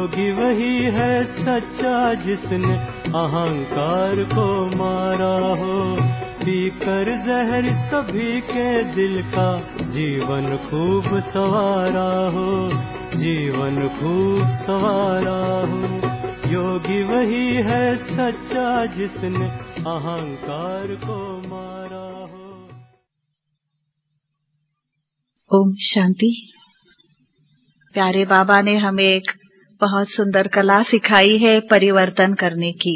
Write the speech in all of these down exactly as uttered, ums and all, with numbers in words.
योगी वही है सच्चा जिसने अहंकार को मारा हो, पीकर जहर सभी के दिल का जीवन खूब सवारा हो, जीवन खूब सवारा हो। योगी वही है सच्चा जिसने अहंकार को मारा हो। ओम शांति। प्यारे बाबा ने हमें एक बहुत सुंदर कला सिखाई है परिवर्तन करने की।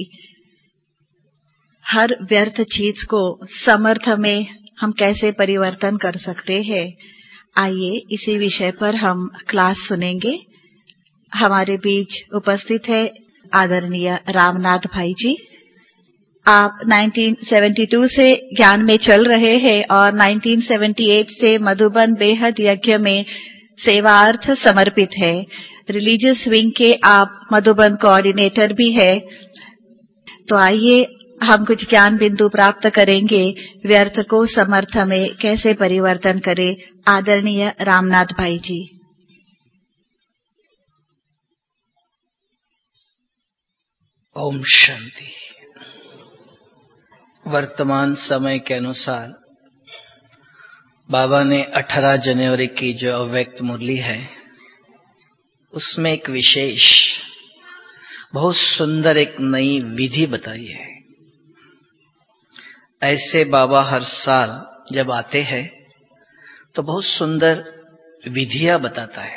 हर व्यर्थ चीज को समर्थ में हम कैसे परिवर्तन कर सकते हैं, आइए इसी विषय पर हम क्लास सुनेंगे। हमारे बीच उपस्थित है आदरणीय रामनाथ भाई जी। आप उन्नीस सौ बहत्तर से ज्ञान में चल रहे हैं और उन्नीस सौ अठहत्तर से मधुबन बेहद यज्ञ में सेवार्थ समर्पित है। रिलीजियस विंग के आप मधुबन कोऑर्डिनेटर भी है। तो आइए हम कुछ ज्ञान बिंदु प्राप्त करेंगे, व्यर्थ को समर्थ में कैसे परिवर्तन करें। आदरणीय रामनाथ भाई जी। ओम शांति। वर्तमान समय के अनुसार बाबा ने अठारह जनवरी की जो अव्यक्त मुरली है उसमें एक विशेष बहुत सुंदर एक नई विधि बताई है। ऐसे बाबा हर साल जब आते हैं तो बहुत सुंदर विधियां बताता है।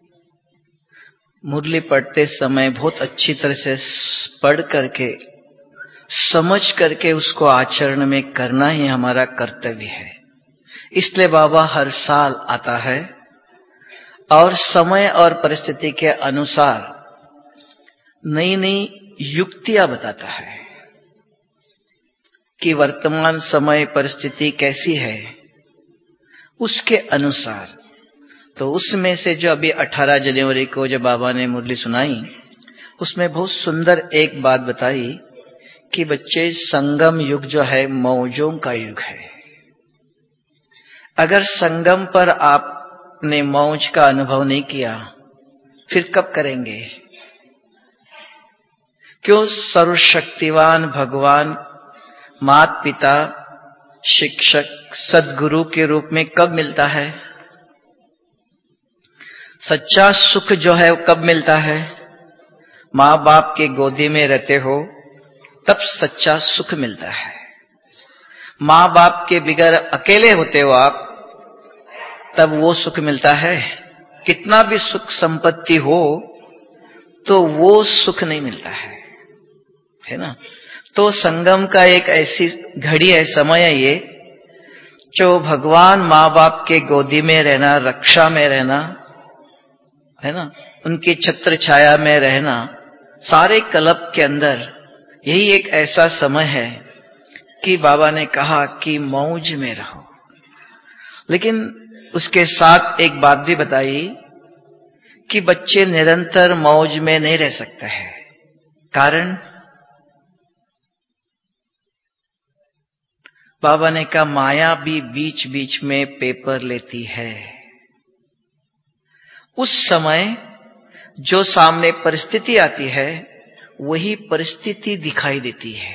मुरली पढ़ते समय बहुत अच्छी तरह से पढ़ करके समझ करके उसको आचरण में करना ही हमारा कर्तव्य है। इसलिए बाबा हर साल आता है और समय और परिस्थिति के अनुसार नई नई युक्तियां बताता है कि वर्तमान समय परिस्थिति कैसी है उसके अनुसार। तो उसमें से जो अभी अठारह जनवरी को जो बाबा ने मुरली सुनाई उसमें बहुत सुंदर एक बात बताई कि बच्चे, संगम युग जो है मौजों का युग है। अगर संगम पर आपने मौज का अनुभव नहीं किया फिर कब करेंगे? क्यों? सर्वशक्तिवान भगवान माता पिता शिक्षक सद्गुरु के रूप में कब मिलता है? सच्चा सुख जो है वो कब मिलता है? माँ बाप के गोदी में रहते हो तब सच्चा सुख मिलता है। माँ बाप के बिगर अकेले होते हो आप तब वो सुख मिलता है। कितना भी सुख संपत्ति हो तो वो सुख नहीं मिलता है, है ना। तो संगम का एक ऐसी घड़ी है, समय है ये, जो भगवान माँ बाप के गोदी में रहना, रक्षा में रहना, है ना, उनकी छत्र छाया में रहना, सारे कल्प के अंदर यही एक ऐसा समय है कि बाबा ने कहा कि मौज में रहो। लेकिन उसके साथ एक बात भी बताई कि बच्चे निरंतर मौज में नहीं रह सकते हैं। कारण बाबा ने कहा माया भी बीच बीच में पेपर लेती है। उस समय जो सामने परिस्थिति आती है वही परिस्थिति दिखाई देती है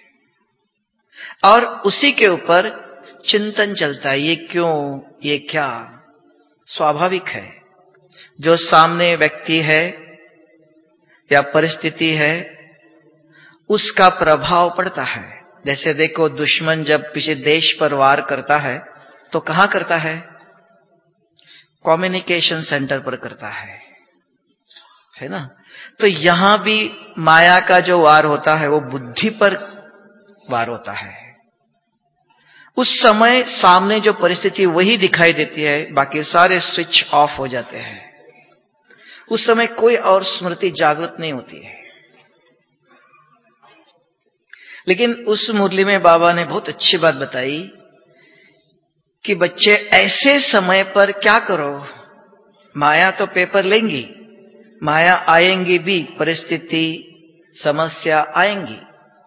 और उसी के ऊपर चिंतन चलता है, ये क्यों, ये क्या। स्वाभाविक है, जो सामने व्यक्ति है या परिस्थिति है उसका प्रभाव पड़ता है। जैसे देखो, दुश्मन जब किसी देश पर वार करता है तो कहां करता है? कम्युनिकेशन सेंटर पर करता है, है ना। तो यहां भी माया का जो वार होता है वो बुद्धि पर वार होता है। उस समय सामने जो परिस्थिति वही दिखाई देती है, बाकी सारे स्विच ऑफ हो जाते हैं। उस समय कोई और स्मृति जागृत नहीं होती है। लेकिन उस मुरली में बाबा ने बहुत अच्छी बात बताई कि बच्चे ऐसे समय पर क्या करो। माया तो पेपर लेंगी, माया आएंगी भी, परिस्थिति समस्या आएंगी,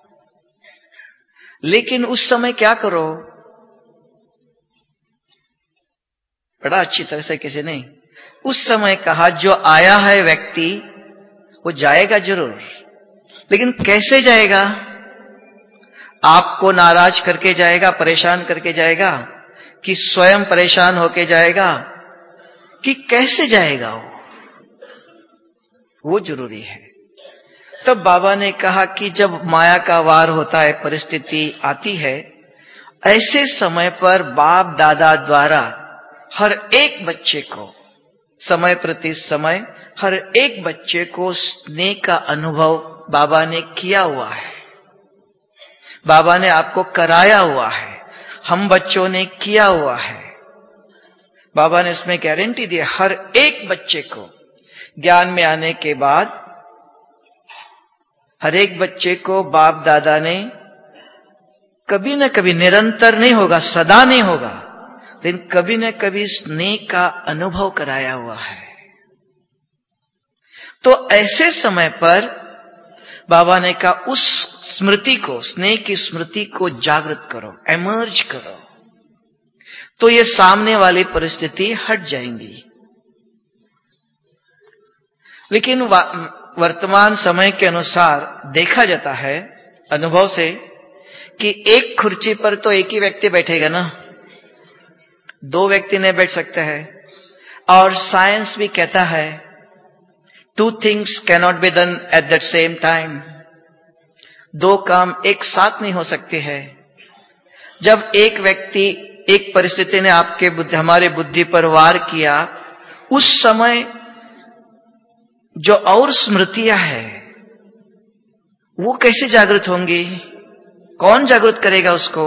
लेकिन उस समय क्या करो? बड़ा अच्छी तरह से किसी ने उस समय कहा, जो आया है व्यक्ति वो जाएगा जरूर, लेकिन कैसे जाएगा? आपको नाराज करके जाएगा, परेशान करके जाएगा, कि स्वयं परेशान होके जाएगा, कि कैसे जाएगा वो वो जरूरी है। तब बाबा ने कहा कि जब माया का वार होता है, परिस्थिति आती है, ऐसे समय पर बाप दादा द्वारा हर एक बच्चे को समय प्रति समय हर एक बच्चे को स्नेह का अनुभव बाबा ने किया हुआ है, बाबा ने आपको कराया हुआ है, हम बच्चों ने किया हुआ है। बाबा ने इसमें गारंटी दी, हर एक बच्चे को ज्ञान में आने के बाद हर एक बच्चे को बाप दादा ने कभी न कभी, निरंतर नहीं होगा, सदा नहीं होगा, लेकिन कभी न कभी स्नेह का अनुभव कराया हुआ है। तो ऐसे समय पर बाबा ने कहा उस स्मृति को, स्नेह की स्मृति को जागृत करो, एमर्ज करो, तो ये सामने वाली परिस्थिति हट जाएंगी। लेकिन वर्तमान समय के अनुसार देखा जाता है अनुभव से कि एक कुर्सी पर तो एक ही व्यक्ति बैठेगा ना, दो व्यक्ति नहीं बैठ सकते हैं। और साइंस भी कहता है two things can not be done at the same time, दो काम एक साथ नहीं हो सकते हैं। जब एक व्यक्ति, एक परिस्थिति ने आपके बुद्धि, हमारे बुद्धि पर वार किया, उस समय जो और स्मृतियां हैं वो कैसे जागृत होंगी? कौन जागृत करेगा उसको?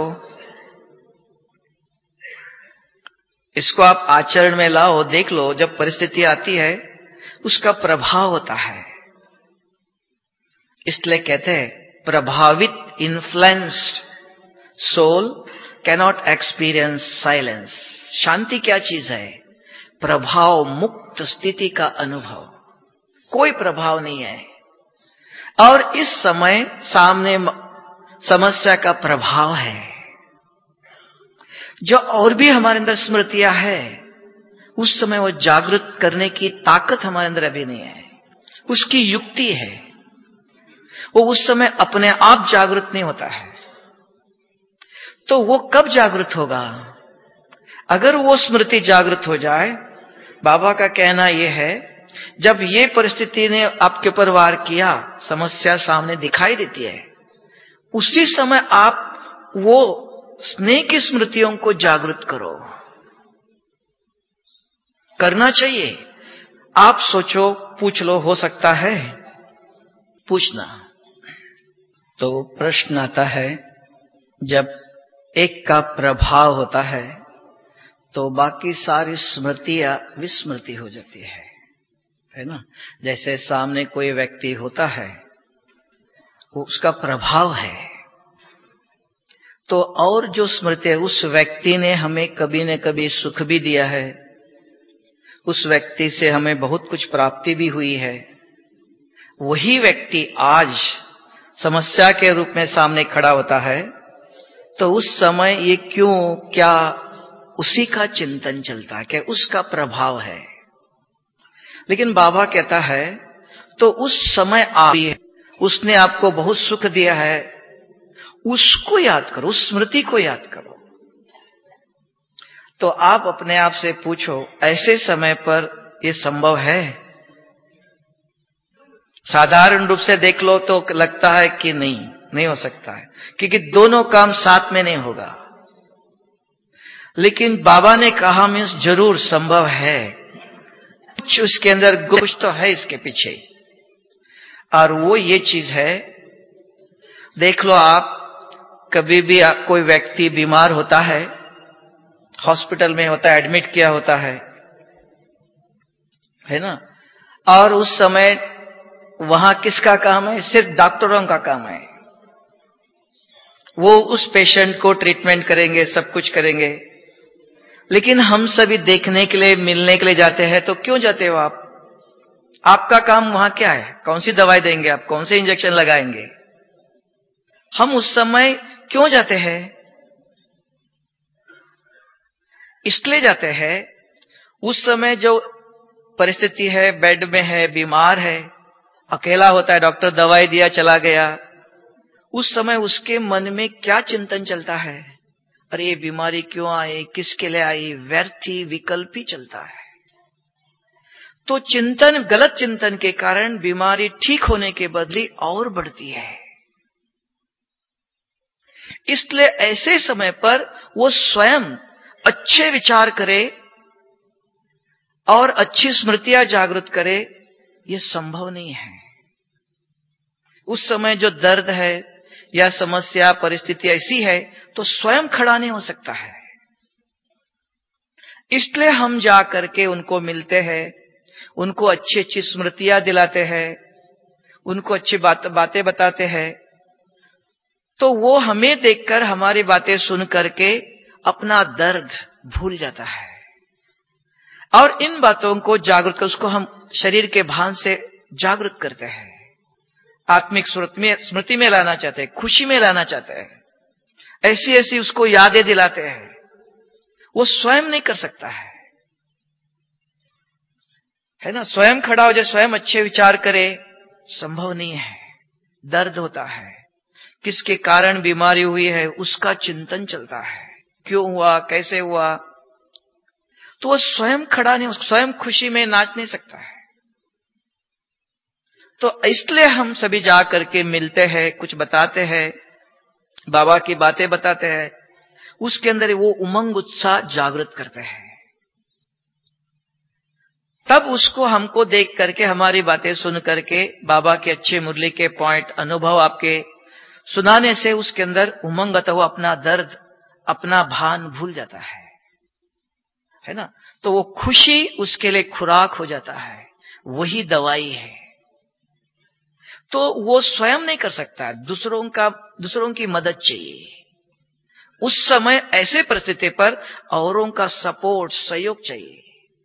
इसको आप आचरण में लाओ, देख लो, जब परिस्थिति आती है उसका प्रभाव होता है। इसलिए कहते हैं प्रभावित, influenced soul cannot experience silence. शांति क्या चीज है? प्रभाव मुक्त स्थिति का अनुभव, कोई प्रभाव नहीं है। और इस समय सामने समस्या का प्रभाव है, जो और भी हमारे अंदर स्मृतियां है, उस समय वो जागृत करने की ताकत हमारे अंदर अभी नहीं है, उसकी युक्ति है, वो उस समय अपने आप जागृत नहीं होता है। तो वो कब जागृत होगा? अगर वो स्मृति जागृत हो जाए, बाबा का कहना यह है, जब ये परिस्थिति ने आपके ऊपर वार किया, समस्या सामने दिखाई देती है, उसी समय आप वो स्नेह की स्मृतियों को जागृत करो। करना चाहिए। आप सोचो, पूछ लो, हो सकता है पूछना। तो प्रश्न आता है, जब एक का प्रभाव होता है तो बाकी सारी स्मृतियां विस्मृति हो जाती है, है ना? जैसे सामने कोई व्यक्ति होता है, वो उसका प्रभाव है, तो और जो स्मृति है, उस व्यक्ति ने हमें कभी न कभी सुख भी दिया है, उस व्यक्ति से हमें बहुत कुछ प्राप्ति भी हुई है, वही व्यक्ति आज समस्या के रूप में सामने खड़ा होता है, तो उस समय ये क्यों, क्या, उसी का चिंतन चलता है, क्या उसका प्रभाव है। लेकिन बाबा कहता है तो उस समय आप, उसने आपको बहुत सुख दिया है, उसको याद करो, उस स्मृति को याद करो। तो आप अपने आप से पूछो, ऐसे समय पर यह संभव है? साधारण रूप से देख लो तो लगता है कि नहीं, नहीं हो सकता है, क्योंकि दोनों काम साथ में नहीं होगा। लेकिन बाबा ने कहा मीन्स जरूर संभव है, कुछ उसके अंदर कुछ तो है इसके पीछे, और वो ये चीज है, देख लो आप, कभी भी आप, कोई व्यक्ति बीमार होता है, हॉस्पिटल में होता है, एडमिट किया होता है, है ना? और उस समय वहां किसका काम है? सिर्फ डॉक्टरों का काम है। वो उस पेशेंट को ट्रीटमेंट करेंगे, सब कुछ करेंगे। लेकिन हम सभी देखने के लिए, मिलने के लिए जाते हैं, तो क्यों जाते हो आप? आपका काम वहां क्या है? कौन सी दवाई देंगे आप? कौन से इंजेक्शन लगाएंगे? हम उस समय क्यों जाते हैं? इसलिए जाते हैं, उस समय जो परिस्थिति है, बेड में है, बीमार है, अकेला होता है, डॉक्टर दवाई दिया चला गया, उस समय उसके मन में क्या चिंतन चलता है? अरे ये बीमारी क्यों आई, किसके लिए आई? व्यर्थी विकल्पी चलता है। तो चिंतन, गलत चिंतन के कारण बीमारी ठीक होने के बदले और बढ़ती है। इसलिए ऐसे समय पर वो स्वयं अच्छे विचार करे और अच्छी स्मृतियां जागृत करे, ये संभव नहीं है। उस समय जो दर्द है या समस्या परिस्थिति ऐसी है तो स्वयं खड़ा नहीं हो सकता है। इसलिए हम जा करके उनको मिलते हैं, उनको अच्छी अच्छी स्मृतियां दिलाते हैं, उनको अच्छी बात बातें बताते हैं, तो वो हमें देखकर, हमारी बातें सुन करके अपना दर्द भूल जाता है। और इन बातों को जागृत कर, उसको हम शरीर के भान से जागृत करते हैं, आत्मिक स्मृति में स्मृति में लाना चाहते हैं, खुशी में लाना चाहते हैं, ऐसी ऐसी उसको यादें दिलाते हैं। वो स्वयं नहीं कर सकता है, है ना? स्वयं खड़ा हो जाए, स्वयं अच्छे विचार करे, संभव नहीं है। दर्द होता है, किसके कारण बीमारी हुई है उसका चिंतन चलता है, क्यों हुआ, कैसे हुआ, तो वो स्वयं खड़ा नहीं, स्वयं खुशी में नाच नहीं सकता है। तो इसलिए हम सभी जा करके मिलते हैं, कुछ बताते हैं, बाबा की बातें बताते हैं, उसके अंदर वो उमंग उत्साह जागृत करते हैं। तब उसको हमको देख करके, हमारी बातें सुन करके, बाबा के अच्छे मुरली के पॉइंट, अनुभव आपके सुनाने से उसके अंदर उमंग आता हुआ अपना दर्द, अपना भान भूल जाता है, है ना? तो वो खुशी उसके लिए खुराक हो जाता है, वही दवाई है। तो वो स्वयं नहीं कर सकता, दूसरों का दूसरों की मदद चाहिए। उस समय ऐसे परिस्थिति पर औरों का सपोर्ट, सहयोग चाहिए।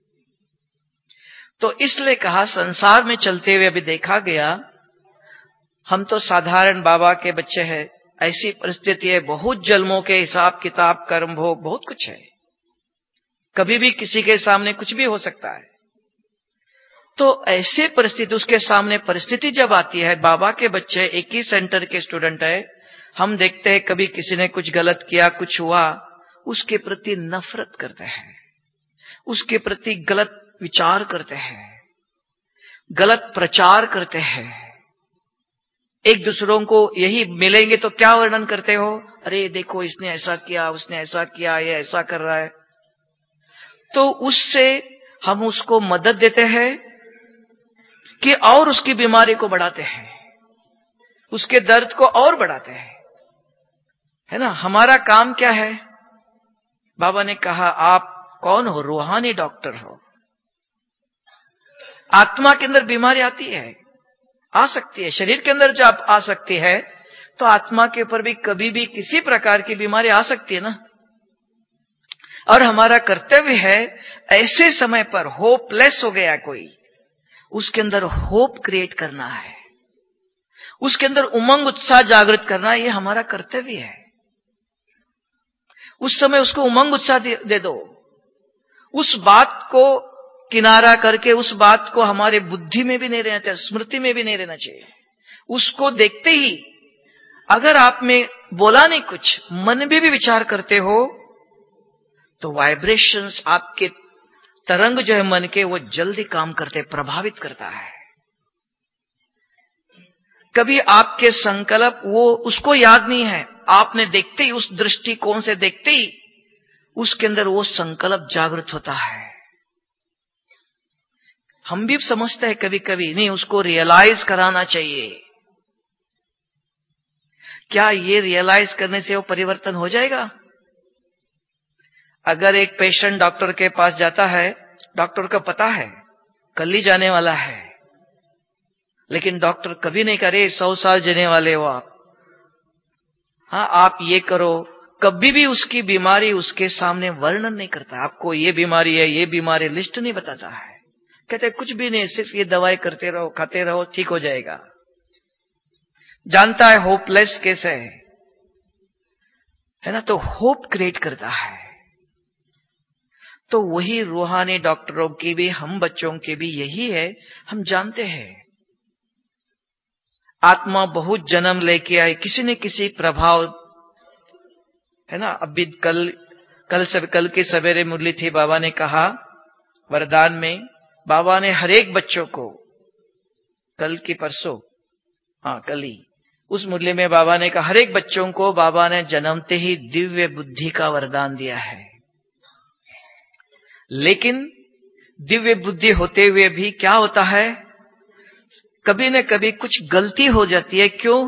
तो इसलिए कहा, संसार में चलते हुए अभी देखा गया, हम तो साधारण बाबा के बच्चे हैं, ऐसी परिस्थिति है, बहुत जन्मों के हिसाब किताब, कर्म भोग, बहुत कुछ है, कभी भी किसी के सामने कुछ भी हो सकता है। तो ऐसे परिस्थिति, उसके सामने परिस्थिति जब आती है, बाबा के बच्चे एक ही सेंटर के स्टूडेंट है, हम देखते हैं कभी किसी ने कुछ गलत किया, कुछ हुआ, उसके प्रति नफरत करते हैं, उसके प्रति गलत विचार करते हैं, गलत प्रचार करते हैं। एक दूसरों को यही मिलेंगे तो क्या वर्णन करते हो, अरे देखो इसने ऐसा किया, उसने ऐसा किया, ये ऐसा कर रहा है। तो उससे हम उसको मदद देते हैं कि और उसकी बीमारी को बढ़ाते हैं, उसके दर्द को और बढ़ाते हैं, है ना? हमारा काम क्या है? बाबा ने कहा, आप कौन हो? रूहानी डॉक्टर हो। आत्मा के अंदर बीमारी आती है, आ सकती है, शरीर के अंदर जब आ सकती है तो आत्मा के ऊपर भी कभी भी किसी प्रकार की बीमारी आ सकती है ना। और हमारा कर्तव्य है, ऐसे समय पर होपलेस हो गया कोई, उसके अंदर होप क्रिएट करना है, उसके अंदर उमंग उत्साह जागृत करना, ये हमारा कर्तव्य है। उस समय उसको उमंग उत्साह दे, दे दो, उस बात को किनारा करके, उस बात को हमारे बुद्धि में भी नहीं रहना चाहिए, स्मृति में भी नहीं रहना चाहिए। उसको देखते ही अगर आप में बोला नहीं कुछ, मन में भी विचार करते हो, तो वाइब्रेशंस, आपके तरंग जो है मन के, वो जल्दी काम करते, प्रभावित करता है। कभी आपके संकल्प वो उसको याद नहीं है, आपने देखते ही, उस दृष्टिकोण से देखते ही उसके अंदर वो संकल्प जागृत होता है। हम भी समझते हैं कभी कभी, नहीं, उसको रियलाइज कराना चाहिए। क्या ये रियलाइज करने से वो परिवर्तन हो जाएगा? अगर एक पेशेंट डॉक्टर के पास जाता है, डॉक्टर को पता है कल ही जाने वाला है, लेकिन डॉक्टर कभी नहीं करे, सौ साल जीने वाले हो आप, हाँ आप ये करो, कभी भी उसकी बीमारी उसके सामने वर्णन नहीं करता। आपको ये बीमारी है, ये बीमारी, लिस्ट नहीं बताता है, कहते कुछ भी नहीं, सिर्फ ये दवाई करते रहो, खाते रहो, ठीक हो जाएगा। जानता है होपलेस कैसे है, है ना? तो होप क्रिएट करता है। तो वही रूहानी डॉक्टरों की भी, हम बच्चों की भी यही है, हम जानते हैं आत्मा बहुत जन्म लेके आई, किसी न किसी प्रभाव, है ना। अभी कल कल सब कल के सवेरे मुरली थी, बाबा ने कहा वरदान में, बाबा ने हर एक बच्चों को, कल की परसों, हाँ कल ही, उस मुरली में बाबा ने कहा हर एक बच्चों को बाबा ने जन्मते ही दिव्य बुद्धि का वरदान दिया है। लेकिन दिव्य बुद्धि होते हुए भी क्या होता है, कभी न कभी कुछ गलती हो जाती है। क्यों?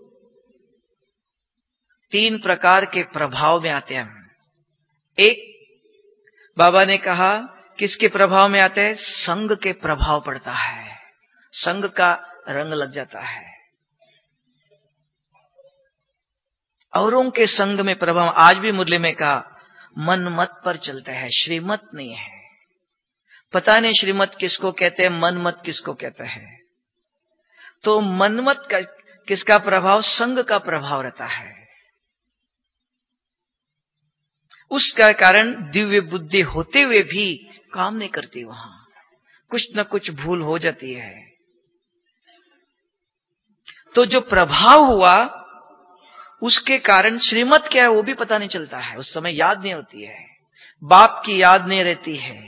तीन प्रकार के प्रभाव में आते हैं। एक, बाबा ने कहा किसके प्रभाव में आते हैं? संग के प्रभाव पड़ता है, संग का रंग लग जाता है, औरों के संग में प्रभाव। आज भी मुरली में कहा मन मत पर चलता है, श्रीमत नहीं है। पता नहीं श्रीमत किसको कहते हैं, मन मत किसको कहते हैं। तो मनमत का किसका प्रभाव? संग का प्रभाव रहता है। उसका कारण दिव्य बुद्धि होते हुए भी काम नहीं करती, वहां कुछ न कुछ भूल हो जाती है। तो जो प्रभाव हुआ उसके कारण श्रीमत क्या है वो भी पता नहीं चलता है, उस समय याद नहीं होती है, बाप की याद नहीं रहती है।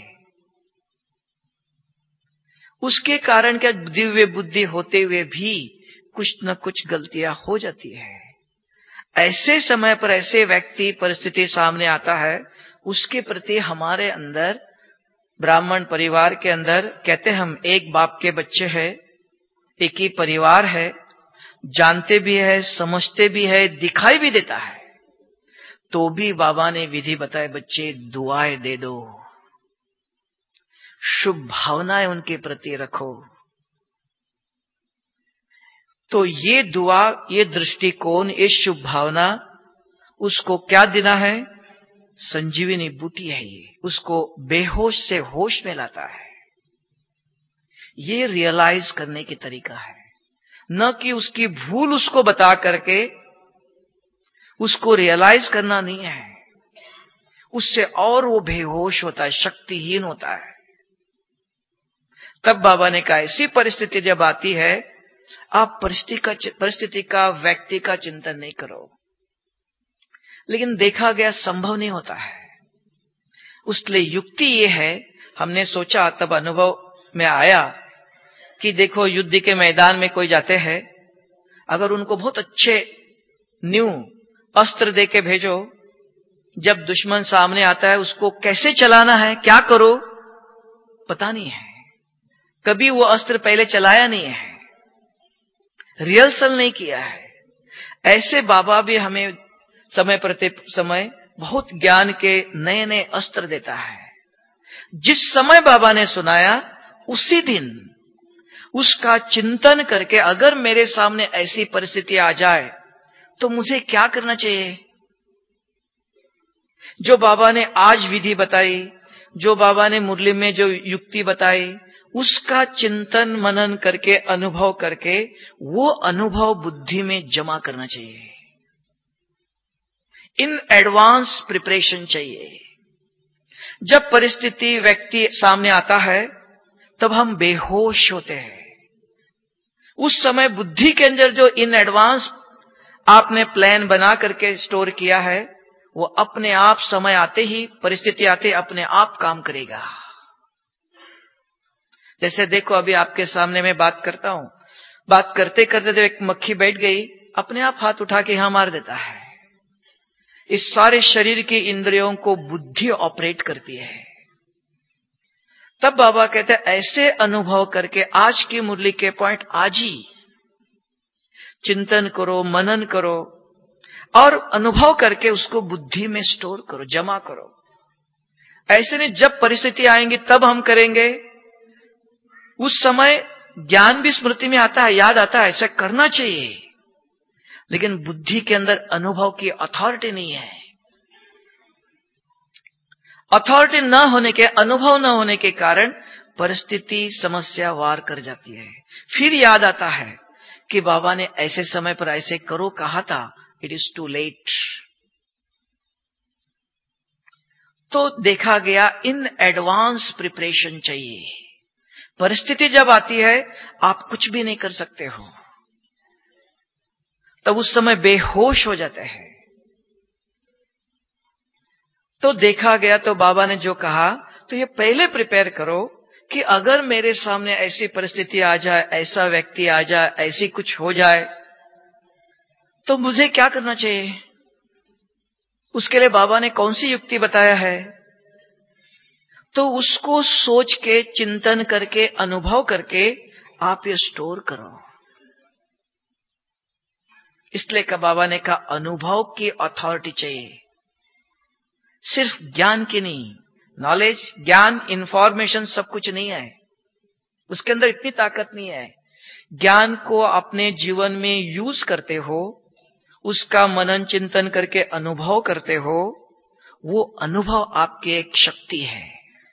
उसके कारण क्या, दिव्य बुद्धि होते हुए भी कुछ न कुछ गलतियां हो जाती है। ऐसे समय पर ऐसे व्यक्ति परिस्थिति सामने आता है, उसके प्रति हमारे अंदर, ब्राह्मण परिवार के अंदर, कहते हम एक बाप के बच्चे हैं, एक ही परिवार है, जानते भी है, समझते भी है, दिखाई भी देता है, तो भी बाबा ने विधि बताए, बच्चे दुआएं दे दो, शुभ भावनाएं उनके प्रति रखो। तो ये दुआ, ये दृष्टिकोण, ये शुभ भावना उसको क्या देना है? संजीवनी बूटी है ये, उसको बेहोश से होश में लाता है। ये रियलाइज करने की तरीका है, न कि उसकी भूल उसको बता करके उसको रियलाइज करना नहीं है। उससे और वो बेहोश होता है, शक्तिहीन होता है। तब बाबा ने कहा ऐसी परिस्थिति जब आती है, आप परिस्थिति का परिस्थिति का व्यक्ति का चिंतन नहीं करो। लेकिन देखा गया संभव नहीं होता है। उसलिए युक्ति ये है, हमने सोचा, तब अनुभव में आया कि देखो युद्ध के मैदान में कोई जाते हैं, अगर उनको बहुत अच्छे न्यू अस्त्र देके भेजो, जब दुश्मन सामने आता है उसको कैसे चलाना है, क्या करो, पता नहीं है। कभी वो अस्त्र पहले चलाया नहीं है, रिहर्सल नहीं किया है। ऐसे बाबा भी हमें समय प्रति समय बहुत ज्ञान के नए नए अस्त्र देता है। जिस समय बाबा ने सुनाया उसी दिन उसका चिंतन करके, अगर मेरे सामने ऐसी परिस्थिति आ जाए तो मुझे क्या करना चाहिए। जो बाबा ने आज विधि बताई, जो बाबा ने मुरली में जो युक्ति बताई, उसका चिंतन मनन करके, अनुभव करके, वो अनुभव बुद्धि में जमा करना चाहिए। इन एडवांस प्रिपरेशन चाहिए। जब परिस्थिति व्यक्ति सामने आता है तब हम बेहोश होते हैं। उस समय बुद्धि के अंदर जो इन एडवांस आपने प्लान बना करके स्टोर किया है, वो अपने आप समय आते ही, परिस्थिति आते अपने आप काम करेगा। जैसे देखो अभी आपके सामने मैं बात करता हूं, बात करते करते जब एक मक्खी बैठ गई, अपने आप हाथ उठा के यहां मार देता है। इस सारे शरीर की इंद्रियों को बुद्धि ऑपरेट करती है। तब बाबा कहते हैं ऐसे अनुभव करके, आज की मुरली के पॉइंट आज ही चिंतन करो, मनन करो और अनुभव करके उसको बुद्धि में स्टोर करो, जमा करो। ऐसे नहीं जब परिस्थिति आएंगी तब हम करेंगे, उस समय ज्ञान भी स्मृति में आता है, याद आता है, ऐसा करना चाहिए। लेकिन बुद्धि के अंदर अनुभव की अथॉरिटी नहीं है। अथॉरिटी न होने के, अनुभव न होने के कारण परिस्थिति समस्या वार कर जाती है। फिर याद आता है कि बाबा ने ऐसे समय पर ऐसे करो कहा था, इट इज टू लेट। तो देखा गया इन एडवांस प्रिपरेशन चाहिए। परिस्थिति जब आती है आप कुछ भी नहीं कर सकते हो। तब उस समय बेहोश हो जाते हैं। तो देखा गया तो बाबा ने जो कहा, तो ये पहले प्रिपेयर करो कि अगर मेरे सामने ऐसी परिस्थिति आ जाए, ऐसा व्यक्ति आ जाए, ऐसी कुछ हो जाए, तो मुझे क्या करना चाहिए। उसके लिए बाबा ने कौन सी युक्ति बताया है, तो उसको सोच के, चिंतन करके, अनुभव करके आप ये स्टोर करो। इसलिए का बाबा ने कहा अनुभव की अथॉरिटी चाहिए, सिर्फ ज्ञान की नहीं। नॉलेज, ज्ञान, इंफॉर्मेशन सब कुछ नहीं है, उसके अंदर इतनी ताकत नहीं है। ज्ञान को अपने जीवन में यूज करते हो, उसका मनन चिंतन करके अनुभव करते हो, वो अनुभव आपकी एक शक्ति है।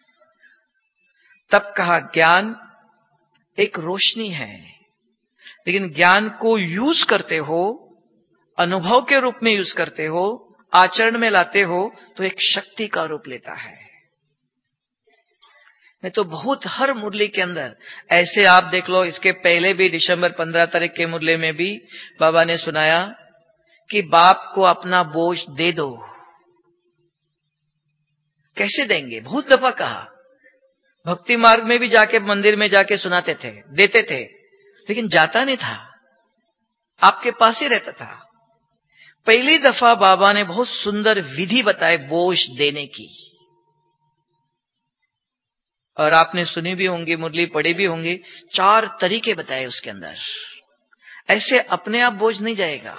तब कहा ज्ञान एक रोशनी है, लेकिन ज्ञान को यूज करते हो, अनुभव के रूप में यूज करते हो, आचरण में लाते हो, तो एक शक्ति का रूप लेता है। नहीं तो बहुत हर मुरली के अंदर ऐसे आप देख लो, इसके पहले भी दिसंबर पंद्रह तारीख के मुरली में भी बाबा ने सुनाया कि बाप को अपना बोझ दे दो। कैसे देंगे, बहुत दफा कहा। भक्ति मार्ग में भी जाके मंदिर में जाके सुनाते थे, देते थे, लेकिन जाता नहीं था, आपके पास ही रहता था। पहली दफा बाबा ने बहुत सुंदर विधि बताए बोझ देने की, और आपने सुनी भी होंगी, मुरली पढ़ी भी होंगी। चार तरीके बताए उसके अंदर। ऐसे अपने आप बोझ नहीं जाएगा।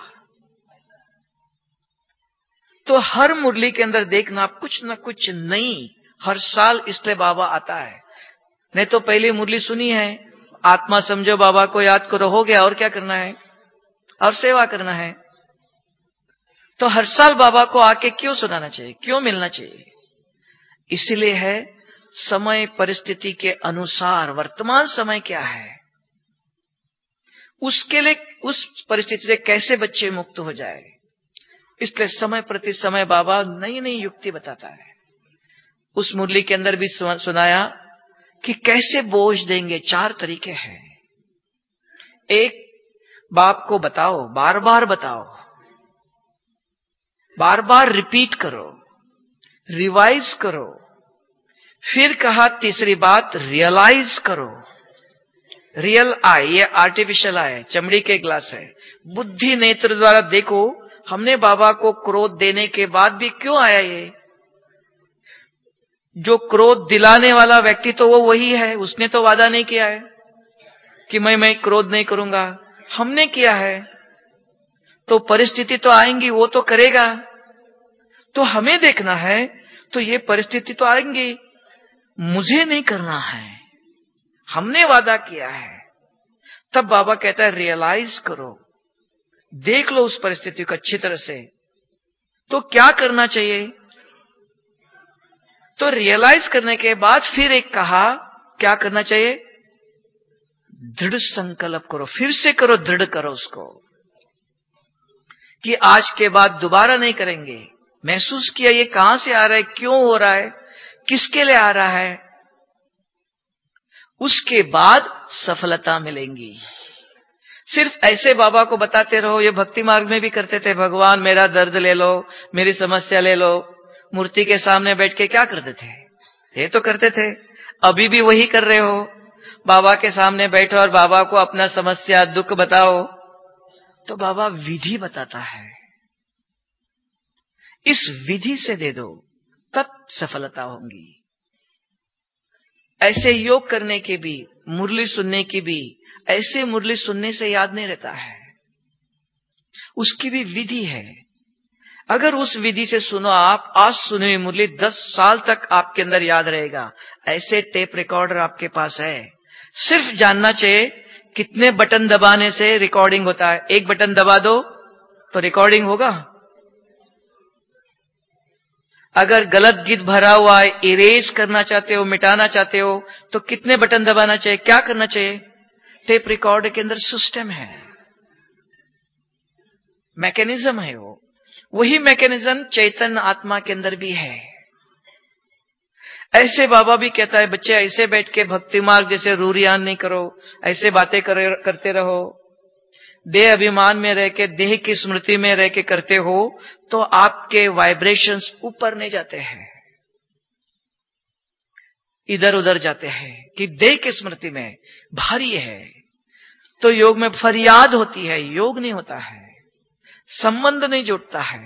तो हर मुरली के अंदर देखना कुछ न कुछ नई, हर साल इसलिए बाबा आता है। नहीं तो पहली मुरली सुनी है, आत्मा समझो, बाबा को याद करो, हो गया, और क्या करना है, और सेवा करना है। तो हर साल बाबा को आके क्यों सुनाना चाहिए, क्यों मिलना चाहिए। इसलिए है समय परिस्थिति के अनुसार वर्तमान समय क्या है, उसके लिए, उस परिस्थिति से कैसे बच्चे मुक्त हो जाए। इसलिए समय प्रति समय बाबा नई नई युक्ति बताता है। उस मुरली के अंदर भी सुनाया कि कैसे बोझ देंगे। चार तरीके हैं। एक, बाप को बताओ, बार बार बताओ, बार बार रिपीट करो, रिवाइज करो। फिर कहा तीसरी बात, रियलाइज करो। रियल आई, ये आर्टिफिशियल आई है, चमड़ी के ग्लास है। बुद्धि नेत्र द्वारा देखो, हमने बाबा को क्रोध देने के बाद भी क्यों आया ये। जो क्रोध दिलाने वाला व्यक्ति तो वो वही है, उसने तो वादा नहीं किया है कि मैं मैं क्रोध नहीं करूंगा, हमने किया है। तो परिस्थिति तो आएंगी, वो तो करेगा, तो हमें देखना है। तो ये परिस्थिति तो आएंगी, मुझे नहीं करना है, हमने वादा किया है। तब बाबा कहता है रियलाइज करो, देख लो उस परिस्थिति को अच्छी तरह से। तो क्या करना चाहिए, तो रियलाइज करने के बाद फिर एक कहा क्या करना चाहिए, दृढ़ संकल्प करो। फिर से करो, दृढ़ करो उसको, कि आज के बाद दोबारा नहीं करेंगे। महसूस किया ये कहां से आ रहा है, क्यों हो रहा है, किसके लिए आ रहा है, उसके बाद सफलता मिलेंगी। सिर्फ ऐसे बाबा को बताते रहो, ये भक्ति मार्ग में भी करते थे। भगवान मेरा दर्द ले लो, मेरी समस्या ले लो। मूर्ति के सामने बैठ के क्या करते थे, ये तो करते थे, अभी भी वही कर रहे हो। बाबा के सामने बैठो और बाबा को अपना समस्या दुख बताओ, तो बाबा विधि बताता है, इस विधि से दे दो, तब सफलता होगी। ऐसे योग करने की भी, मुरली सुनने की भी, ऐसे मुरली सुनने से याद नहीं रहता है, उसकी भी विधि है। अगर उस विधि से सुनो आप, आज सुने हुई मुरली दस साल तक आपके अंदर याद रहेगा। ऐसे टेप रिकॉर्डर आपके पास है, सिर्फ जानना चाहिए कितने बटन दबाने से रिकॉर्डिंग होता है। एक बटन दबा दो तो रिकॉर्डिंग होगा। अगर गलत गीत भरा हुआ है, इरेज करना चाहते हो, मिटाना चाहते हो, तो कितने बटन दबाना चाहिए, क्या करना चाहिए। टेप रिकॉर्डर के अंदर सिस्टम है, मैकेनिज्म है, वो वही मैकेनिज्म चैतन्य आत्मा के अंदर भी है। ऐसे बाबा भी कहता है, बच्चे ऐसे बैठ के भक्ति मार्ग जैसे रूरियान नहीं करो, ऐसे बातें कर, करते रहो। देह अभिमान में रह के, देह की स्मृति में रह के करते हो तो आपके वाइब्रेशंस ऊपर नहीं जाते हैं, इधर उधर जाते हैं कि देह की स्मृति में भारी है, तो योग में फरियाद होती है, योग नहीं होता है, संबंध नहीं जुड़ता है।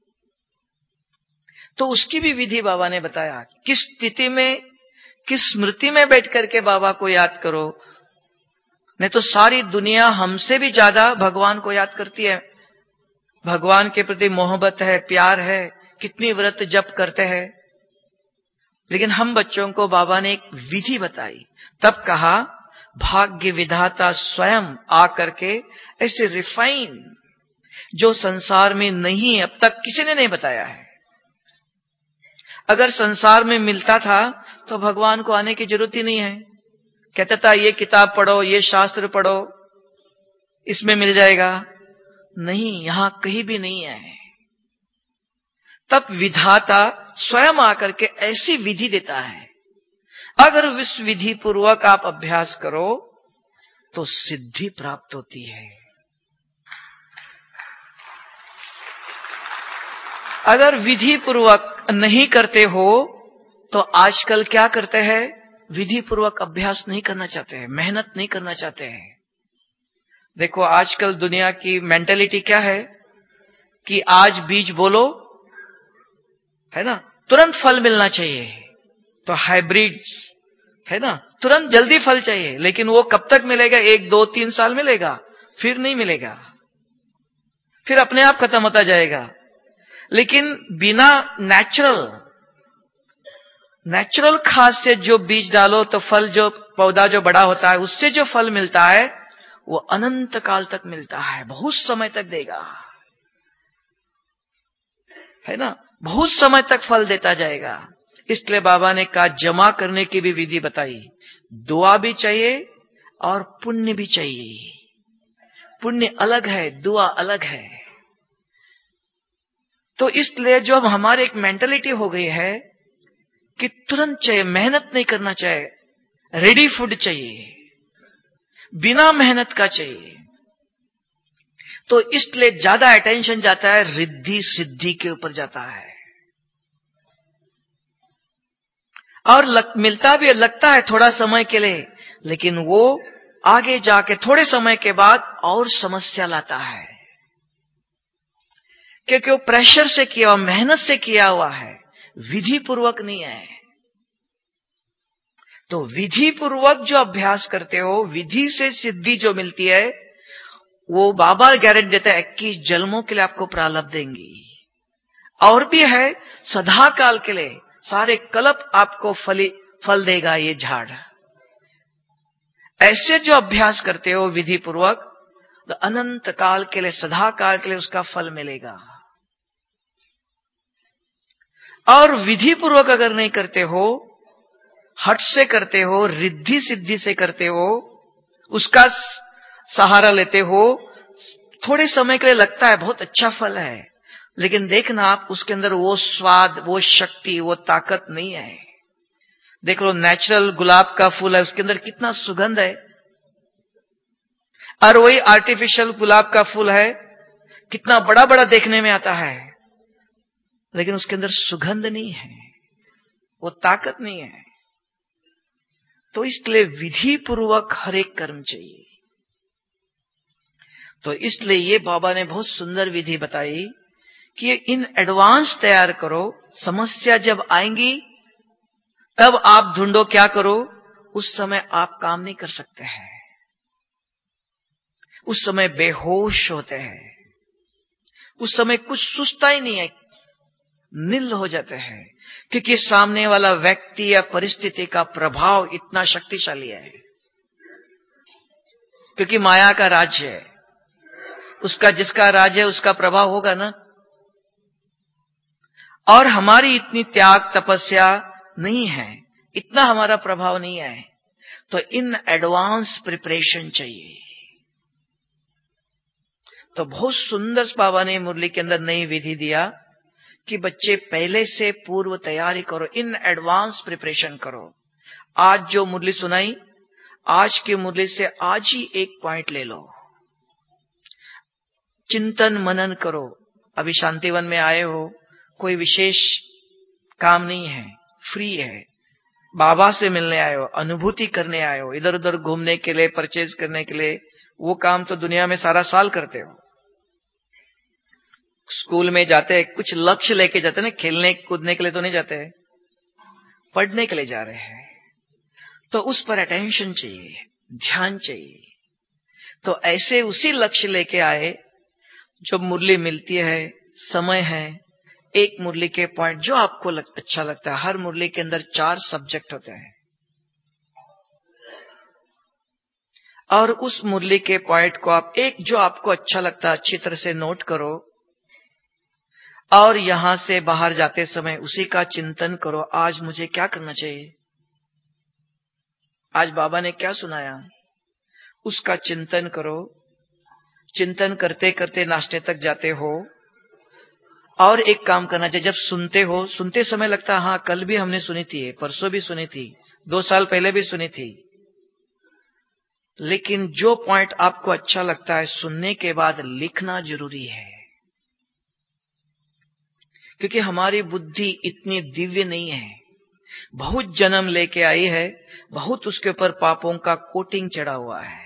तो उसकी भी विधि बाबा ने बताया, किस स्थिति में, किस स्मृति में बैठ करके बाबा को याद करो। नहीं तो सारी दुनिया हमसे भी ज्यादा भगवान को याद करती है, भगवान के प्रति मोहब्बत है, प्यार है, कितनी व्रत जप करते हैं। लेकिन हम बच्चों को बाबा ने एक विधि बताई, तब कहा भाग्य विधाता स्वयं आकर के ऐसे रिफाइन, जो संसार में नहीं, अब तक किसी ने नहीं बताया है। अगर संसार में मिलता था तो भगवान को आने की जरूरत ही नहीं है। कहता था ये किताब पढ़ो, ये शास्त्र पढ़ो, इसमें मिल जाएगा। नहीं, यहां कहीं भी नहीं है। तब विधाता स्वयं आकर के ऐसी विधि देता है, अगर इस विधि पूर्वक आप अभ्यास करो तो सिद्धि प्राप्त होती है। अगर विधि पूर्वक नहीं करते हो तो आजकल क्या करते हैं, विधि पूर्वक अभ्यास नहीं करना चाहते हैं, मेहनत नहीं करना चाहते हैं। देखो आजकल दुनिया की मेंटालिटी क्या है कि आज बीज बोलो, है ना, तुरंत फल मिलना चाहिए। तो हाइब्रिड्स, है ना, तुरंत जल्दी फल चाहिए। लेकिन वो कब तक मिलेगा, एक दो तीन साल मिलेगा, फिर नहीं मिलेगा, फिर अपने आप खत्म होता जाएगा। लेकिन बिना नेचुरल नेचुरल खाद से जो बीज डालो तो फल, जो पौधा जो बड़ा होता है उससे जो फल मिलता है वो अनंत काल तक मिलता है, बहुत समय तक देगा, है ना, बहुत समय तक फल देता जाएगा। इसलिए बाबा ने कहा जमा करने की भी विधि बताई, दुआ भी चाहिए और पुण्य भी चाहिए। पुण्य अलग है, दुआ अलग है। तो इसलिए जो हमारे एक मेंटालिटी हो गई है कि तुरंत चाहिए, मेहनत नहीं करना चाहिए, रेडी फूड चाहिए, बिना मेहनत का चाहिए, तो इसलिए ज्यादा अटेंशन जाता है रिद्धि सिद्धि के ऊपर जाता है। और लग, मिलता भी लगता है थोड़ा समय के लिए, लेकिन वो आगे जाके थोड़े समय के बाद और समस्या लाता है, क्योंकि वो प्रेशर से किया हुआ, मेहनत से किया हुआ है, विधि पूर्वक नहीं है। तो विधि पूर्वक जो अभ्यास करते हो, विधि से सिद्धि जो मिलती है, वो बाबा गारंटी देता है इक्कीस जन्मों के लिए आपको प्रारब्ध देंगी। और भी है सदा काल के लिए, सारे कल्प आपको फली फल देगा ये झाड़। ऐसे जो अभ्यास करते हो विधि पूर्वक, तो अनंत काल के लिए, सदा काल के लिए उसका फल मिलेगा। और विधि पूर्वक अगर नहीं करते हो, हट से करते हो, रिद्धि सिद्धि से करते हो, उसका सहारा लेते हो, थोड़े समय के लिए लगता है बहुत अच्छा फल है, लेकिन देखना आप उसके अंदर वो स्वाद, वो शक्ति, वो ताकत नहीं है। देख लो नेचुरल गुलाब का फूल है, उसके अंदर कितना सुगंध है, और वही आर्टिफिशियल गुलाब का फूल है, कितना बड़ा बड़ा देखने में आता है, लेकिन उसके अंदर सुगंध नहीं है, वो ताकत नहीं है। तो इसलिए विधि पूर्वक हर एक कर्म चाहिए। तो इसलिए ये बाबा ने बहुत सुंदर विधि बताई कि इन एडवांस तैयार करो, समस्या जब आएंगी तब आप ढूंढो क्या करो, उस समय आप काम नहीं कर सकते हैं, उस समय बेहोश होते हैं, उस समय कुछ सोचता ही नहीं है, नील हो जाते हैं, क्योंकि सामने वाला व्यक्ति या परिस्थिति का प्रभाव इतना शक्तिशाली है, क्योंकि माया का राज्य है, उसका जिसका राज्य है उसका प्रभाव होगा ना। और हमारी इतनी त्याग तपस्या नहीं है, इतना हमारा प्रभाव नहीं है, तो इन एडवांस प्रिपरेशन चाहिए। तो बहुत सुंदर बाबा ने मुरली के अंदर नई विधि दिया कि बच्चे पहले से पूर्व तैयारी करो, इन एडवांस प्रिपरेशन करो। आज जो मुरली सुनाई, आज की मुरली से आज ही एक पॉइंट ले लो, चिंतन मनन करो। अभी शांतिवन में आए हो, कोई विशेष काम नहीं है, फ्री है, बाबा से मिलने आए हो, अनुभूति करने आए हो, इधर उधर घूमने के लिए, परचेज करने के लिए, वो काम तो दुनिया में सारा साल करते हो। स्कूल में जाते हैं, कुछ लक्ष्य लेके जाते हैं ना, खेलने कूदने के लिए तो नहीं जाते हैं, पढ़ने के लिए जा रहे हैं, तो उस पर अटेंशन चाहिए, ध्यान चाहिए। तो ऐसे उसी लक्ष्य लेके आए, जो मुरली मिलती है, समय है, एक मुरली के पॉइंट जो आपको लग, अच्छा लगता है। हर मुरली के अंदर चार सब्जेक्ट होते हैं, और उस मुरली के पॉइंट को आप एक जो आपको अच्छा लगता है अच्छी तरह से नोट करो, और यहां से बाहर जाते समय उसी का चिंतन करो। आज मुझे क्या करना चाहिए, आज बाबा ने क्या सुनाया, उसका चिंतन करो। चिंतन करते करते नाश्ते तक जाते हो। और एक काम करना चाहिए, जब सुनते हो, सुनते समय लगता है हाँ कल भी हमने सुनी थी, परसों भी सुनी थी, दो साल पहले भी सुनी थी, लेकिन जो पॉइंट आपको अच्छा लगता है सुनने के बाद लिखना जरूरी है। क्योंकि हमारी बुद्धि इतनी दिव्य नहीं है, बहुत जन्म लेके आई है, बहुत उसके ऊपर पापों का कोटिंग चढ़ा हुआ है।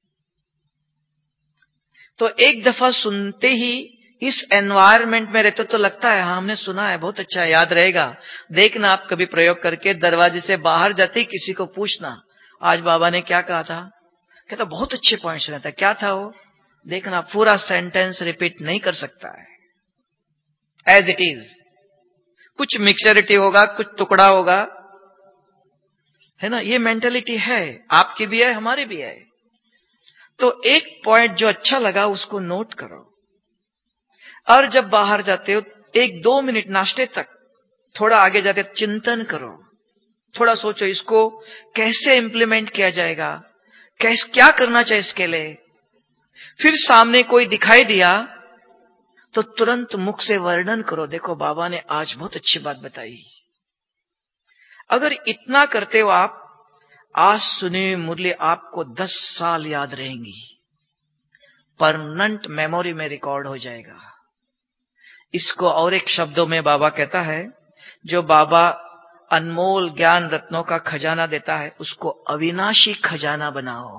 तो एक दफा सुनते ही इस एनवायरनमेंट में रहते तो लगता है हाँ हमने सुना है, बहुत अच्छा है, याद रहेगा। देखना आप कभी प्रयोग करके, दरवाजे से बाहर जाते ही किसी को पूछना आज बाबा ने क्या कहा था, कहता बहुत अच्छे पॉइंट्स रहता है, क्या था वो, देखना पूरा सेंटेंस रिपीट नहीं कर सकता है, एज इट इज। कुछ मिक्सचरिटी होगा, कुछ टुकड़ा होगा, है ना, ये मेंटेलिटी है, आपकी भी है, हमारी भी है। तो एक पॉइंट जो अच्छा लगा उसको नोट करो, और जब बाहर जाते हो एक दो मिनट नाश्ते तक, थोड़ा आगे जाते चिंतन करो, थोड़ा सोचो इसको कैसे इंप्लीमेंट किया जाएगा, कैसे क्या करना चाहिए इसके लिए। फिर सामने कोई दिखाई दिया तो तुरंत मुख से वर्णन करो, देखो बाबा ने आज बहुत अच्छी बात बताई। अगर इतना करते हो आप, आज सुनी मुरली आपको दस साल याद रहेंगी, परमानेंट मेमोरी में रिकॉर्ड हो जाएगा। इसको और एक शब्दों में बाबा कहता है, जो बाबा अनमोल ज्ञान रत्नों का खजाना देता है उसको अविनाशी खजाना बनाओ।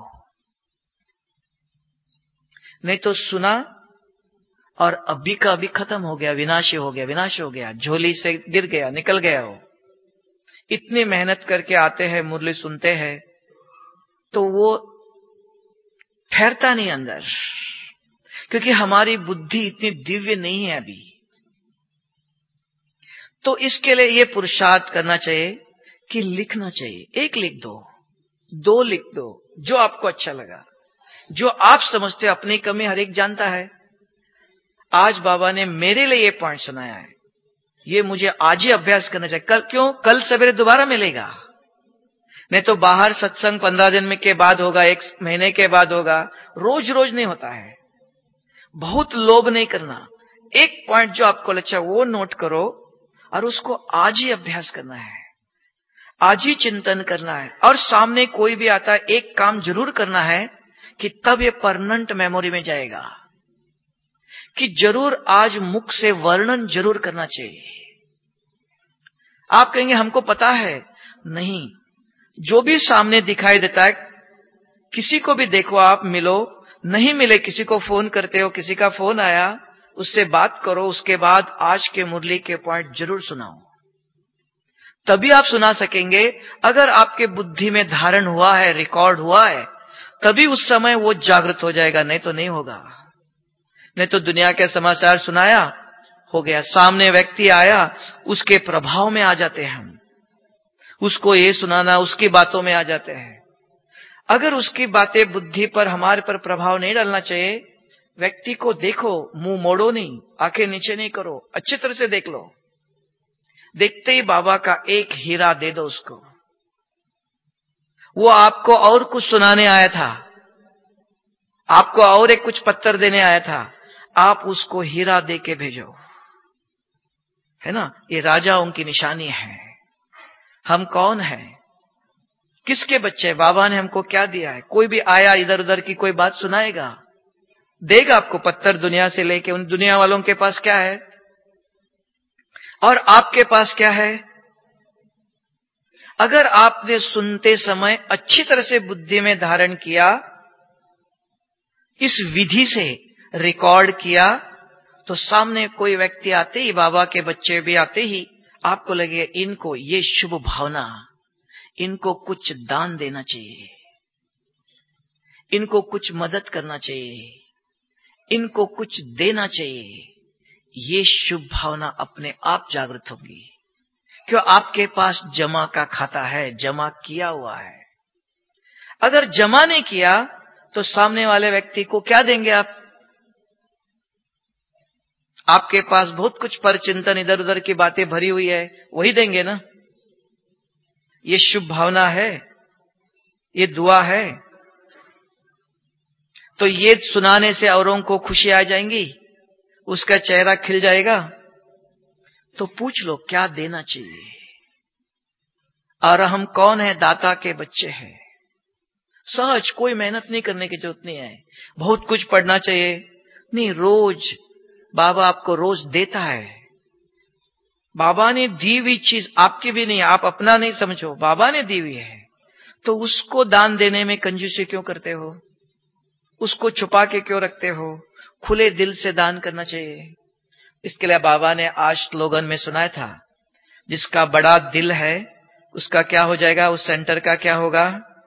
नहीं तो सुना और अभी का अभी खत्म हो गया, विनाशी हो गया, विनाश हो गया, झोली से गिर गया, निकल गया हो। इतनी मेहनत करके आते हैं, मुरली सुनते हैं, तो वो ठहरता नहीं अंदर, क्योंकि हमारी बुद्धि इतनी दिव्य नहीं है अभी। तो इसके लिए ये पुरुषार्थ करना चाहिए कि लिखना चाहिए। एक लिख दो, दो लिख दो, जो आपको अच्छा लगा, जो आप समझते हो। अपनी कमी हर एक जानता है। आज बाबा ने मेरे लिए ये पॉइंट सुनाया है, ये मुझे आज ही अभ्यास करना चाहिए। कल क्यों, कल सवेरे दोबारा मिलेगा, नहीं तो बाहर सत्संग पंद्रह दिन के बाद होगा, एक महीने के बाद होगा, रोज रोज नहीं होता है। बहुत लोभ नहीं करना, एक पॉइंट जो आपको अच्छा वो नोट करो और उसको आज ही अभ्यास करना है, आज ही चिंतन करना है। और सामने कोई भी आता है, एक काम जरूर करना है कि तब ये परमानेंट मेमोरी में जाएगा, कि जरूर आज मुख से वर्णन जरूर करना चाहिए। आप कहेंगे हमको पता है, नहीं, जो भी सामने दिखाई देता है, किसी को भी देखो, आप मिलो, नहीं मिले किसी को फोन करते हो, किसी का फोन आया, उससे बात करो, उसके बाद आज के मुरली के पॉइंट जरूर सुनाओ। तभी आप सुना सकेंगे। अगर आपके बुद्धि में धारण हुआ है, रिकॉर्ड हुआ है, तभी उस समय वो जागृत हो जाएगा, नहीं तो नहीं होगा। नहीं तो दुनिया के समाचार सुनाया, हो गया, सामने व्यक्ति आया, उसके प्रभाव में आ जाते हैं हम, उसको ये सुनाना, उसकी बातों में आ जाते हैं। अगर उसकी बातें बुद्धि पर, हमारे पर प्रभाव नहीं डालना चाहिए। व्यक्ति को देखो, मुंह मोड़ो नहीं, आंखें नीचे नहीं करो, अच्छी तरह से देख लो। देखते ही बाबा का एक हीरा दे दो उसको। वो आपको और कुछ सुनाने आया था, आपको और एक कुछ पत्थर देने आया था, आप उसको हीरा दे के भेजो, है ना। ये राजाओं की निशानी है। हम कौन है, किसके बच्चे, बाबा ने हमको क्या दिया है। कोई भी आया इधर उधर की कोई बात सुनाएगा, देगा आपको पत्थर दुनिया से लेके। उन दुनिया वालों के पास क्या है और आपके पास क्या है? अगर आपने सुनते समय अच्छी तरह से बुद्धि में धारण किया, इस विधि से रिकॉर्ड किया, तो सामने कोई व्यक्ति आते ही, बाबा के बच्चे भी आते ही आपको लगे इनको ये शुभ भावना, इनको कुछ दान देना चाहिए, इनको कुछ मदद करना चाहिए, इनको कुछ देना चाहिए। ये शुभ भावना अपने आप जागृत होगी, क्यों? आपके पास जमा का खाता है, जमा किया हुआ है। अगर जमा नहीं किया तो सामने वाले व्यक्ति को क्या देंगे आप? आपके पास बहुत कुछ पर चिंतन, इधर उधर की बातें भरी हुई है, वही देंगे ना। ये शुभ भावना है, ये दुआ है, तो ये सुनाने से औरों को खुशी आ जाएंगी, उसका चेहरा खिल जाएगा। तो पूछ लो क्या देना चाहिए। और हम कौन है? दाता के बच्चे हैं। सहज, कोई मेहनत नहीं करने की जरूरत नहीं है। बहुत कुछ पढ़ना चाहिए नहीं, रोज बाबा आपको रोज देता है। बाबा ने दी हुई चीज आपकी भी नहीं, आप अपना नहीं समझो, बाबा ने दी हुई है, तो उसको दान देने में कंजूसी क्यों करते हो? उसको छुपा के क्यों रखते हो? खुले दिल से दान करना चाहिए। इसके लिए बाबा ने आज स्लोगन में सुनाया था, जिसका बड़ा दिल है उसका क्या हो जाएगा? उस सेंटर का क्या होगा?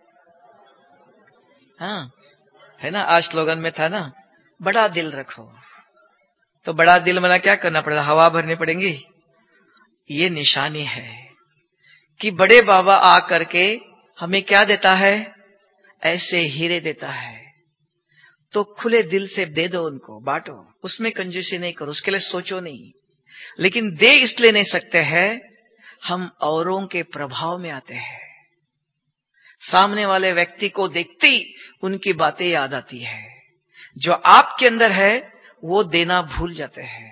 हाँ, है ना, आज स्लोगन में था ना, बड़ा दिल रखो। तो बड़ा दिल में क्या करना पड़ेगा? हवा भरनी पड़ेगी। ये निशानी है कि बड़े बाबा आ करके हमें क्या देता है? ऐसे हीरे देता है। तो खुले दिल से दे दो, उनको बांटो, उसमें कंजूसी नहीं करो, उसके लिए सोचो नहीं। लेकिन दे इसलिए नहीं सकते हैं, हम औरों के प्रभाव में आते हैं। सामने वाले व्यक्ति को देखते ही उनकी बातें याद आती है, जो आपके अंदर है वो देना भूल जाते हैं।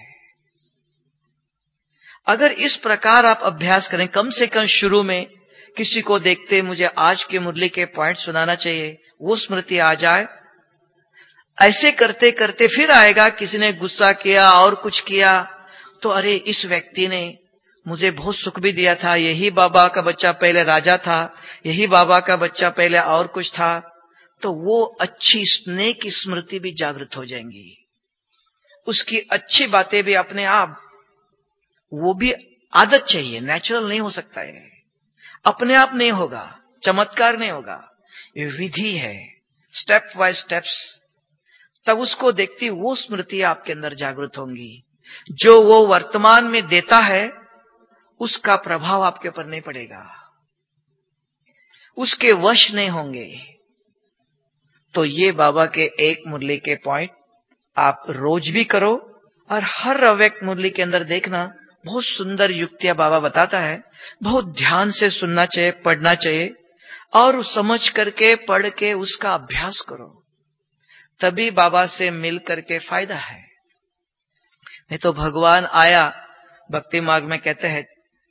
अगर इस प्रकार आप अभ्यास करें, कम से कम शुरू में किसी को देखते मुझे आज के मुरली के पॉइंट सुनाना चाहिए, वो स्मृति आ जाए। ऐसे करते करते फिर आएगा, किसी ने गुस्सा किया और कुछ किया, तो अरे इस व्यक्ति ने मुझे बहुत सुख भी दिया था, यही बाबा का बच्चा पहले राजा था, यही बाबा का बच्चा पहले और कुछ था। तो वो अच्छी स्नेह की स्मृति भी जागृत हो जाएंगी, उसकी अच्छी बातें भी अपने आप, वो भी आदत चाहिए, नेचुरल नहीं हो सकता है, अपने आप नहीं होगा, चमत्कार नहीं होगा, ये विधि है, स्टेप बाय स्टेप्स। तब उसको देखती वो स्मृति आपके अंदर जागृत होंगी। जो वो वर्तमान में देता है उसका प्रभाव आपके ऊपर नहीं पड़ेगा, उसके वश नहीं होंगे। तो ये बाबा के एक मुरली के पॉइंट आप रोज भी करो, और हर अव्यक्त मुरली के अंदर देखना, बहुत सुंदर युक्तियां बाबा बताता है। बहुत ध्यान से सुनना चाहिए, पढ़ना चाहिए, और समझ करके पढ़ के उसका अभ्यास करो, तभी बाबा से मिल करके फायदा है। नहीं तो भगवान आया, भक्ति मार्ग में कहते हैं,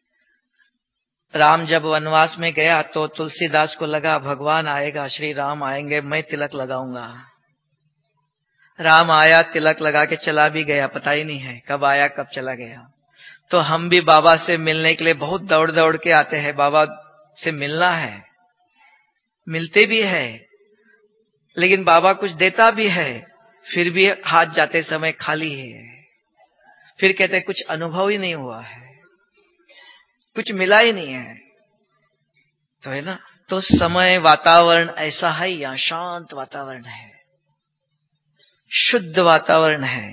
राम जब वनवास में गया तो तुलसीदास को लगा भगवान आएगा, श्री राम आएंगे, मैं तिलक लगाऊंगा। राम आया, तिलक लगा के चला भी गया, पता ही नहीं है कब आया कब चला गया। तो हम भी बाबा से मिलने के लिए बहुत दौड़ दौड़ के आते हैं, बाबा से मिलना है, मिलते भी है, लेकिन बाबा कुछ देता भी है, फिर भी हाथ जाते समय खाली है। फिर कहते कुछ अनुभव ही नहीं हुआ है, कुछ मिला ही नहीं है। तो है ना, तो समय वातावरण ऐसा है, यहां शांत वातावरण है, शुद्ध वातावरण है।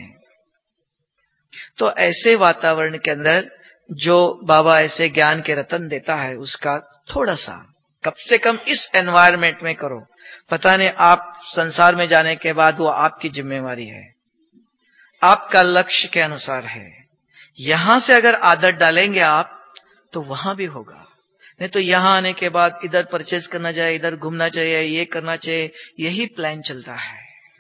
तो ऐसे वातावरण के अंदर जो बाबा ऐसे ज्ञान के रतन देता है, उसका थोड़ा सा कम से कम इस एनवायरनमेंट में करो। पता नहीं आप संसार में जाने के बाद वो आपकी जिम्मेवारी है, आपका लक्ष्य के अनुसार है। यहां से अगर आदत डालेंगे आप तो वहां भी होगा, नहीं तो यहां आने के बाद इधर परचेज करना चाहिए, इधर घूमना चाहिए, ये करना चाहिए, यही प्लान चलता है,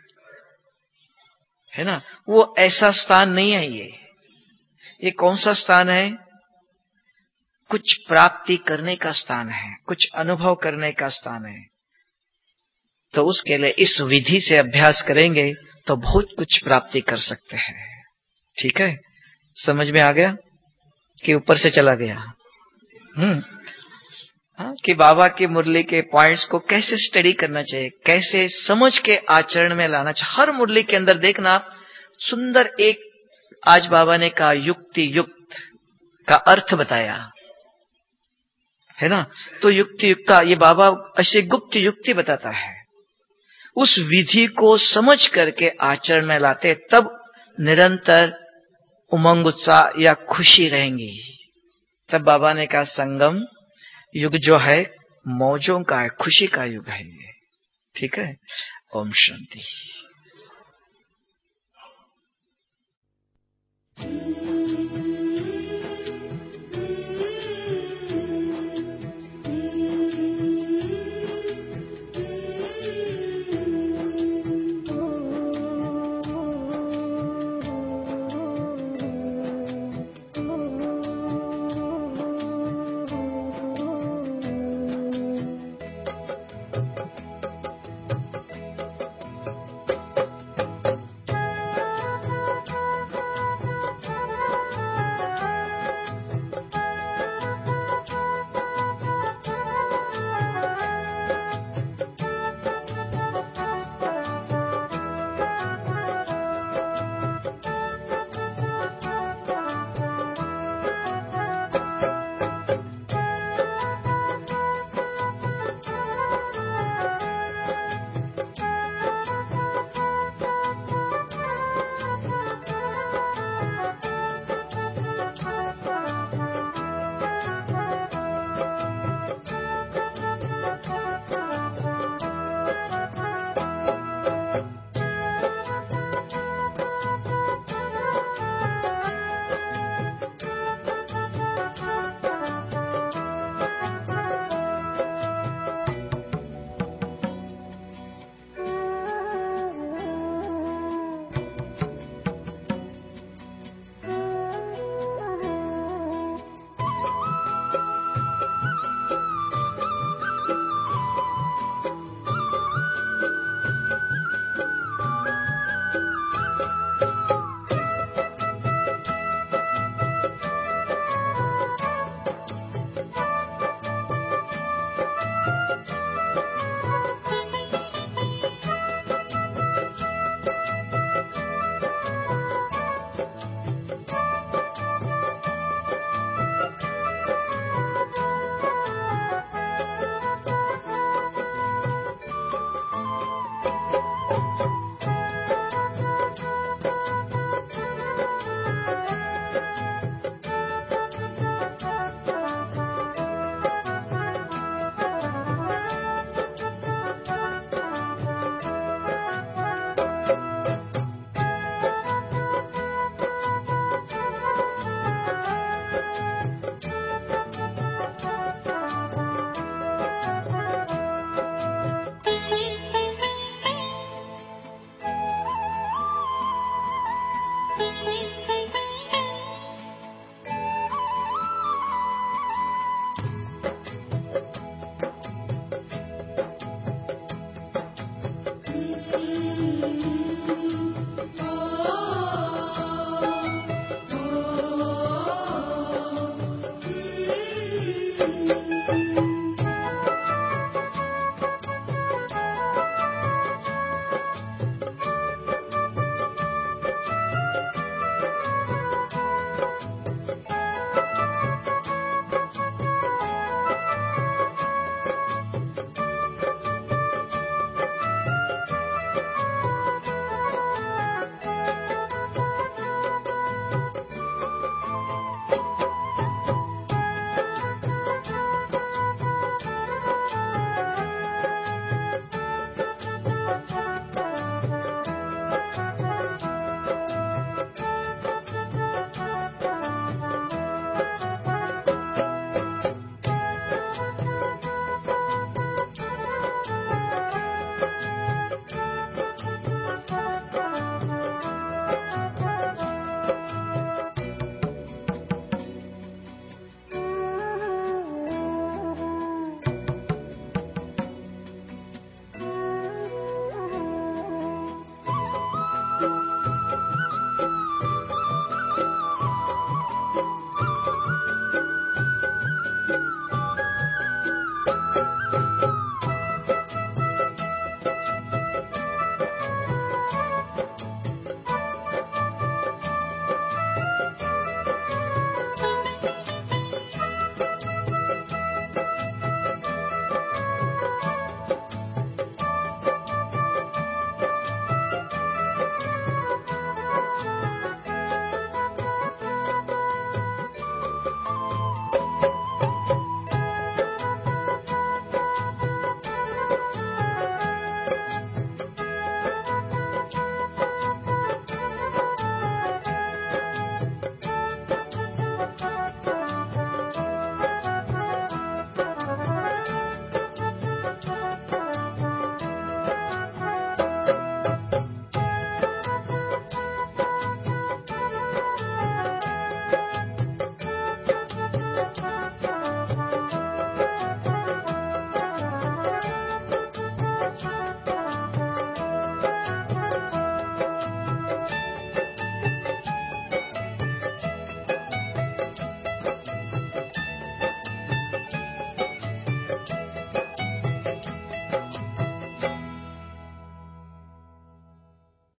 है ना। वो ऐसा स्थान नहीं है। ये ये कौन सा स्थान है? कुछ प्राप्ति करने का स्थान है, कुछ अनुभव करने का स्थान है। तो उसके लिए इस विधि से अभ्यास करेंगे तो बहुत कुछ प्राप्ति कर सकते हैं। ठीक है, समझ में आ गया कि ऊपर से चला गया? हम्म हाँ, कि बाबा की मुरली के पॉइंट्स को कैसे स्टडी करना चाहिए, कैसे समझ के आचरण में लाना चाहिए। हर मुरली के अंदर देखना आप, सुंदर एक आज बाबा ने कहा युक्ति युक्त का अर्थ बताया है ना। तो युक्ति युक्ता ये बाबा ऐसे गुप्त युक्ति बताता है, उस विधि को समझ करके आचरण में लाते, तब निरंतर उमंग उत्साह या खुशी रहेंगी। तब बाबा ने कहा संगम युग जो है मौजों का है, खुशी का युग है ये। ठीक है, ओम शांति।